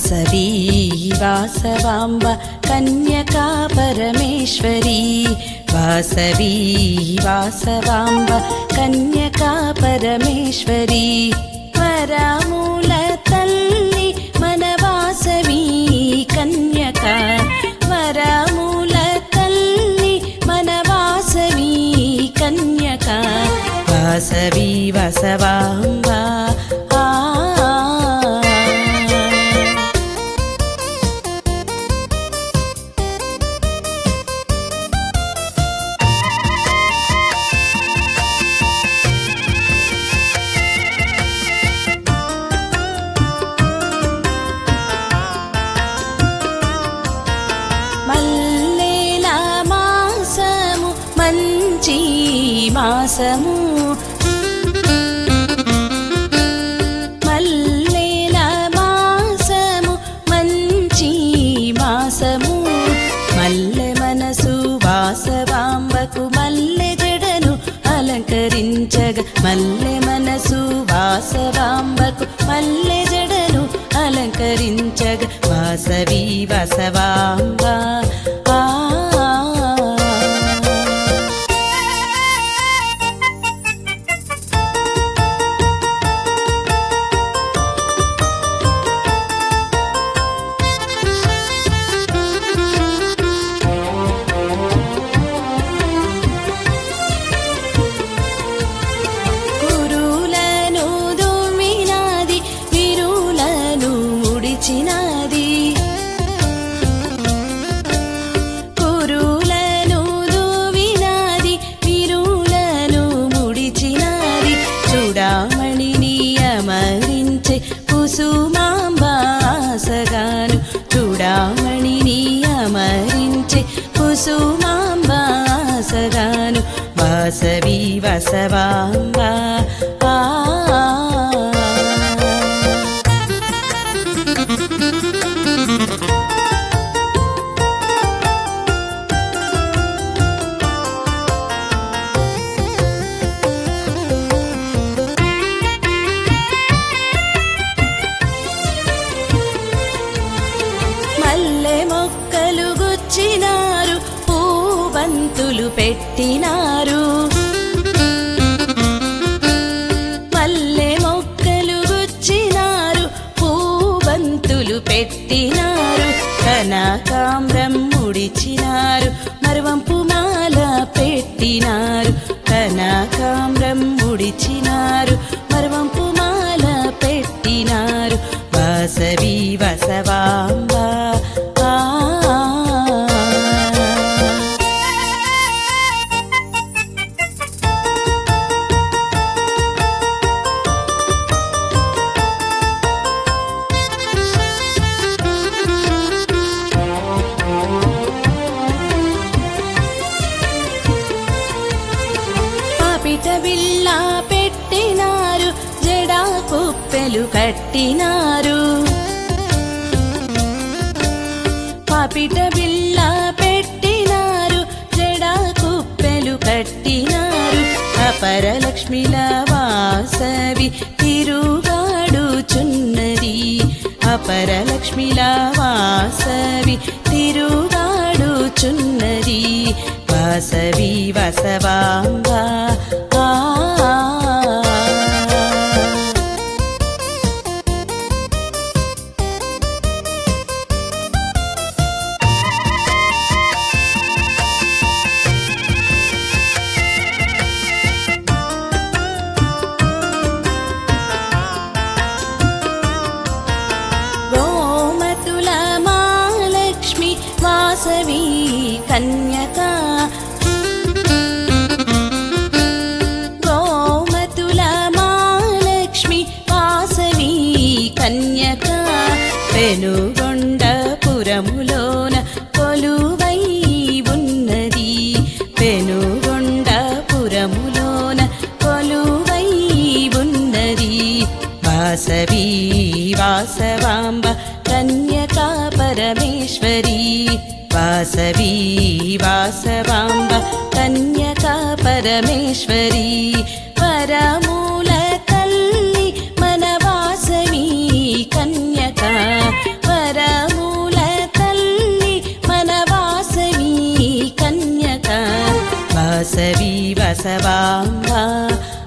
వాసవి వాసవాంబ కన్యకా పరమేశ్వరీ వాసవి వాసవాంబ కన్యకా పరమేశ్వరీ వరముల తల్లి మన వాసవి కన్యక వరముల తల్లి మన వాసవి కన్యక వాసవి వాసవాంబ మాసము మల్లెల మాసము మంచి మాసము మల్లె మనసు వాసవాంబకు మల్లె జడను అలంకరించగ మల్లె మనసు వాసవాంబకు మల్లె జడను అలంకరించగ వాసవి వాసవాంబ కురులను దువినాది విరులను ముడిచినాది చూడామణిని అమరించే కుసుమాంబాసగాను చూడామణిని అమరించే కుసుమాంబాసగాను వాసవి వాసవాంబ మొక్కలు గుచ్చినారు పూబంతులు పెట్టినారు మల్లె మొక్కలు గుచ్చినారు పూబంతులు పెట్టినారు కనకాంబరం ముడిచినారు మరువంపు మాల పెట్టినారు కనకాంబరం ముడిచినారు మరువంపు మాల పెట్టినారు వాసవి వాసవాంబ బిళ్ళ పెట్టినారు జడా కుప్పెలు కట్టినారు పాపిట బిళ్ళ పెట్టినారు జడా కుప్పెలు కట్టినారు అపరలక్ష్మిల వాసవి తిరుగాడుచున్నది అపరలక్ష్మిల వాసవి తిరుగాడుచున్నది వాసవి వాసవాంబ గోమతుల మాలక్ష్మి వాసవి కన్యక గోమతుల మాలక్ష్మి వాసవి కన్యక పెనుగొండపురములోన కొలువై ఉన్నది పెనుగొండపురములోన కొలువై ఉన్నది వాసవి వాసవాంబ కన్యకా పరమేశ్వరీ వాసవి వాసవాంబ కన్యకా పరమేశ్వరీ వరమూల తల్లి మన వాసవి కన్యక బసవాంబ